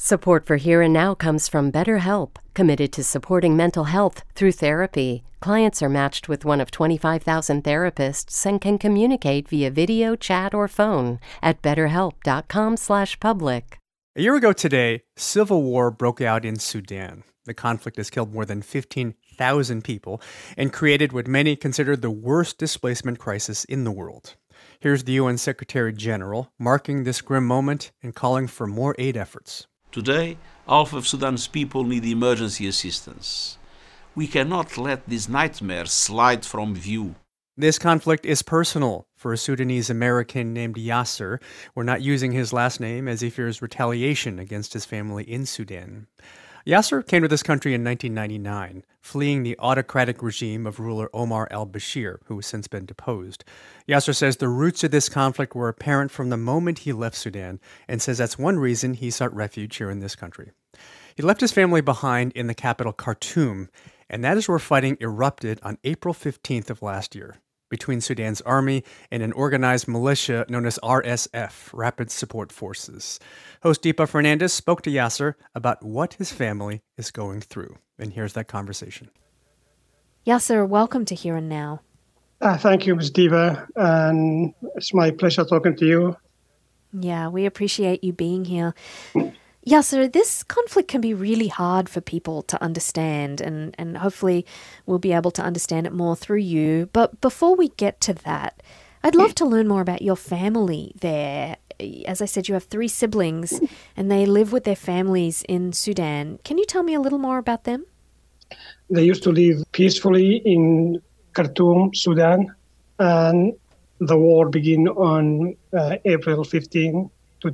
Support for Here and Now comes from BetterHelp, committed to supporting mental health through therapy. Clients are matched with one of 25,000 therapists and can communicate via video, chat, or phone at betterhelp.com/public. A year ago today, civil war broke out in Sudan. The conflict has killed more than 15,000 people and created what many consider the worst displacement crisis in the world. Here's the UN Secretary General marking this grim moment and calling for more aid efforts. Today, half of Sudan's people need emergency assistance. We cannot let this nightmare slide from view. This conflict is personal for a Sudanese American named Yasser. We're not using his last name as he fears retaliation against his family in Sudan. Yasser came to this country in 1999, fleeing the autocratic regime of ruler Omar al-Bashir, who has since been deposed. Yasser says the roots of this conflict were apparent from the moment he left Sudan, and says that's one reason he sought refuge here in this country. He left his family behind in the capital Khartoum, and that is where fighting erupted on April 15th of last year, between Sudan's army and an organized militia known as RSF, Rapid Support Forces. Host Deepa Fernandez spoke to Yasser about what his family is going through. And here's that conversation. Yasser, welcome to Here and Now. Thank you, Ms. Deepa, and it's my pleasure talking to you. Yeah, we appreciate you being here. Yasser, this conflict can be really hard for people to understand, and hopefully we'll be able to understand it more through you. But before we get to that, I'd love to learn more about your family there. As I said, you have 3 siblings, and they live with their families in Sudan. Can you tell me a little more about them? They used to live peacefully in Khartoum, Sudan, and the war began on April 15,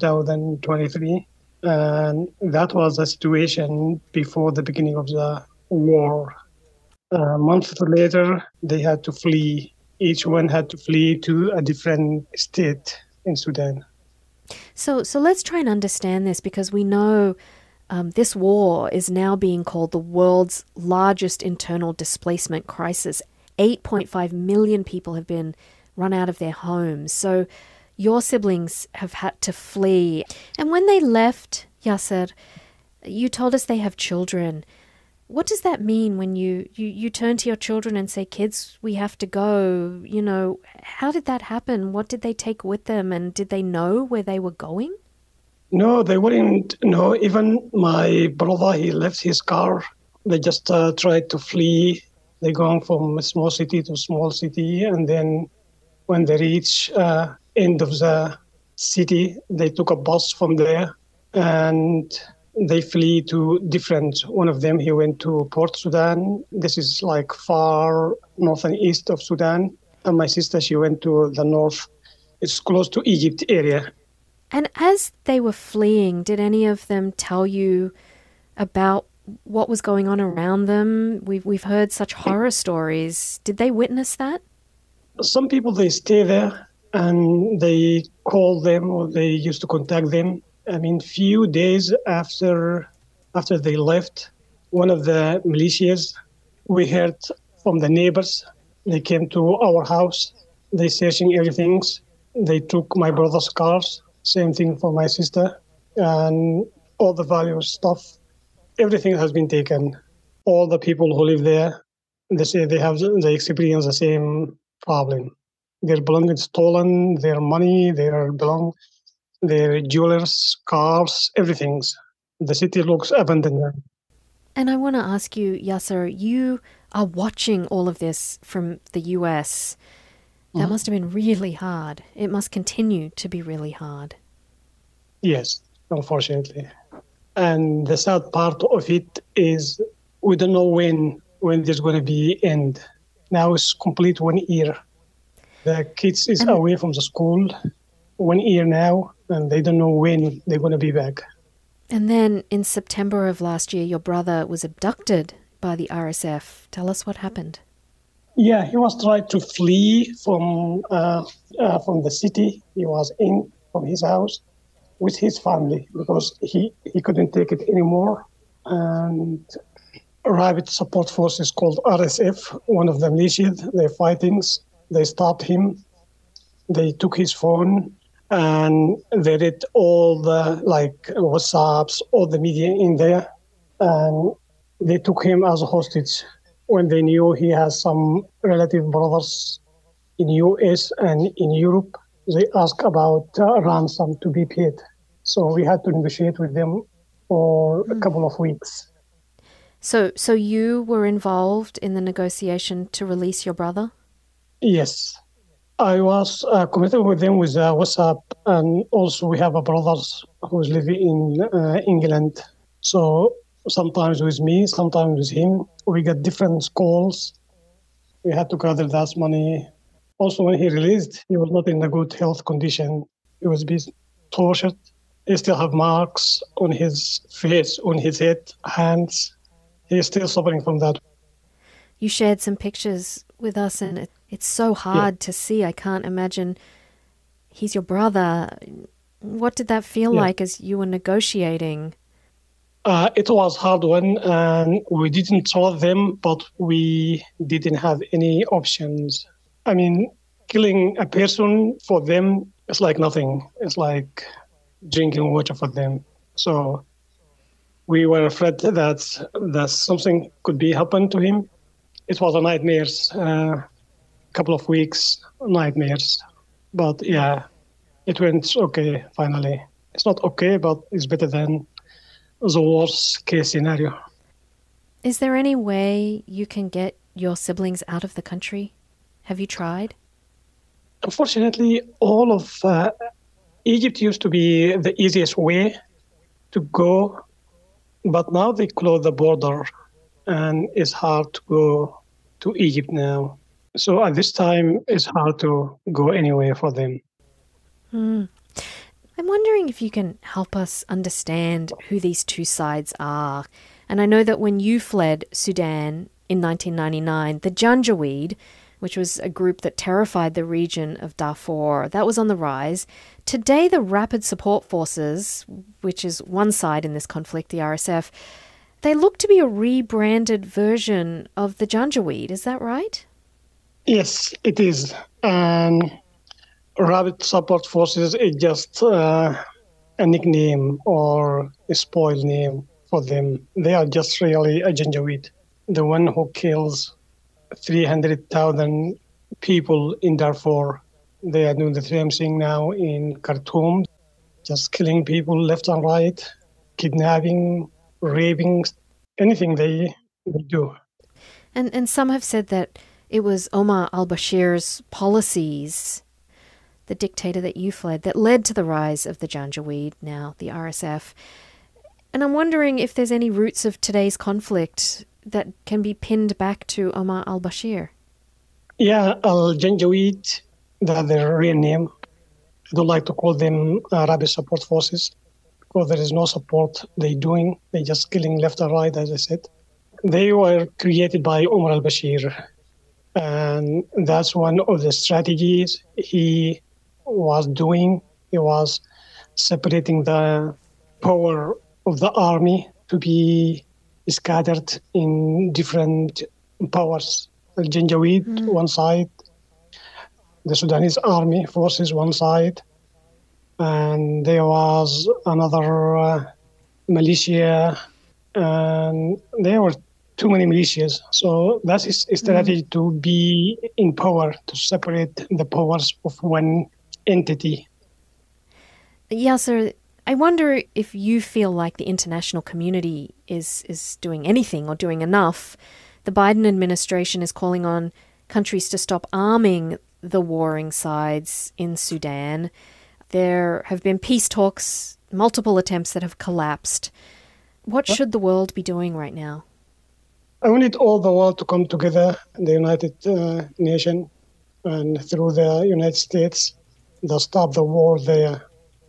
2023. And that was the situation before the beginning of the war. A month later, they had to flee. Each one had to flee to a different state in Sudan. So let's try and understand this, because we know this war is now being called the world's largest internal displacement crisis. 8.5 million people have been run out of their homes. So your siblings have had to flee. And when they left, Yasser, you told us they have children. What does that mean when you turn to your children and say, kids, we have to go? You know, how did that happen? What did they take with them? And did they know where they were going? No, they wouldn't know. Even my brother, he left his car. They just tried to flee. They're going from a small city to small city. And then when they reach end of the city, they took a bus from there and they flee to different. One of them, he went to Port Sudan. This is like far north and east of Sudan. And my sister, she went to the north. It's close to Egypt area. And as they were fleeing, did any of them tell you about what was going on around them? We've heard such horror stories. Did they witness that? Some people, they stay there and they call them or they used to contact them. I mean, few days after they left, one of the militias, we heard from the neighbors. They came to our house. They searching everything. They took my brother's cars. Same thing for my sister. And all the valuable stuff. Everything has been taken. All the people who live there, they say they experience the same problem. Their belongings stolen, their money, their jewelers, cars, everything. The city looks abandoned. And I want to ask you, Yasser, you are watching all of this from the US. That must have been really hard. It must continue to be really hard. Yes, unfortunately. And the sad part of it is we don't know when there's going to be end. Now it's complete 1 year. The kids is away from the school 1 year now, and they don't know when they're going to be back. And then in September of last year, your brother was abducted by the RSF. Tell us what happened. Yeah, he was trying to flee from the city. He was in from his house with his family because he couldn't take it anymore. And Rapid Support Forces called RSF, one of the militias, they're fighting. They stopped him. They took his phone and they read all the WhatsApps, all the media in there, and they took him as a hostage when they knew he has some relative brothers in US and in Europe. They asked about ransom to be paid. So we had to negotiate with them for a couple of weeks. So you were involved in the negotiation to release your brother? Yes. I was committed with them with WhatsApp, and also we have a brother who's living in England. So sometimes with me, sometimes with him. We get different calls. We had to gather that money. Also, when he released, he was not in a good health condition. He was being tortured. He still have marks on his face, on his head, hands. He is still suffering from that. You shared some pictures with us, and it's so hard to see. I can't imagine. He's your brother. What did that feel like as you were negotiating? It was hard one, and we didn't solve them, but we didn't have any options. I mean, killing a person for them is like nothing. It's like drinking water for them. So we were afraid that something could be happen to him. It was a nightmares, couple of weeks, nightmares. But yeah, it went okay finally. It's not okay, but it's better than the worst case scenario. Is there any way you can get your siblings out of the country? Have you tried? Unfortunately, all of Egypt used to be the easiest way to go, but now they close the border and it's hard to go to Egypt now. So at this time, it's hard to go anywhere for them. I'm wondering if you can help us understand who these two sides are. And I know that when you fled Sudan in 1999, the Janjaweed, which was a group that terrified the region of Darfur, that was on the rise. Today, the Rapid Support Forces, which is one side in this conflict, the RSF, they look to be a rebranded version of the Janjaweed. Is that right? Yes, it is. And Rapid Support Forces is just a nickname or a spoil name for them. They are just really a Janjaweed, the one who kills 300,000 people in Darfur. They are doing the same thing now in Khartoum, just killing people left and right, kidnapping, raping, anything they do. And some have said that it was Omar al-Bashir's policies, the dictator that you fled, that led to the rise of the Janjaweed, now the RSF. And I'm wondering if there's any roots of today's conflict that can be pinned back to Omar al-Bashir. Yeah, Al-Janjaweed, that's their real name. I don't like to call them Rapid Support Forces because there is no support they're doing. They're just killing left and right, as I said. They were created by Omar al-Bashir, and that's one of the strategies he was doing. He was separating the power of the army to be scattered in different powers. The Janjaweed, one side, the Sudanese army forces, one side, and there was another militia, and there were too many militias. So that's a strategy to be in power, to separate the powers of one entity. Yasser, I wonder if you feel like the international community is doing anything or doing enough. The Biden administration is calling on countries to stop arming the warring sides in Sudan. There have been peace talks, multiple attempts that have collapsed. What should the world be doing right now? I want all the world to come together, the United Nations, and through the United States, to stop the war there.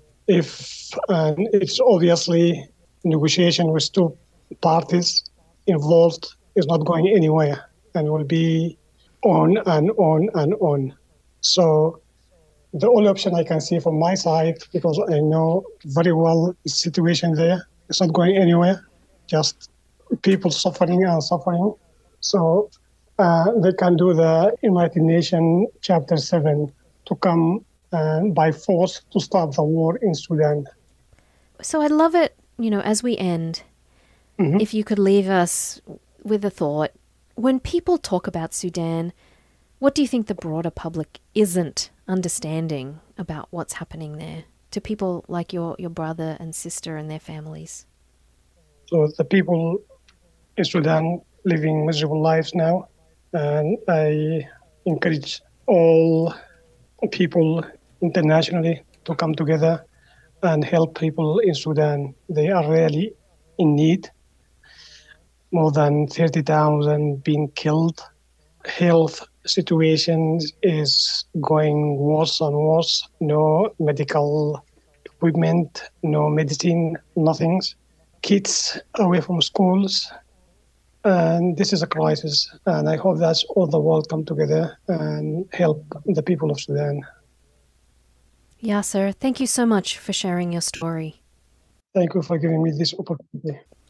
And it's obviously negotiation with two parties involved is not going anywhere and will be on and on and on. So the only option I can see from my side, because I know very well the situation there, it's not going anywhere, just people suffering and suffering. So they can do the United Nations Chapter 7 to come by force to stop the war in Sudan. So I'd love it, as we end, if you could leave us with a thought. When people talk about Sudan, what do you think the broader public isn't understanding about what's happening there to people like your brother and sister and their families? So the people in Sudan living miserable lives now, and I encourage all people internationally to come together and help people in Sudan. They are really in need. More than 30,000 being killed. Health situation is going worse and worse. No medical equipment, no medicine, nothing. Kids away from schools. And this is a crisis. And I hope that all the world come together and help the people of Sudan. Yasser, thank you so much for sharing your story. Thank you for giving me this opportunity.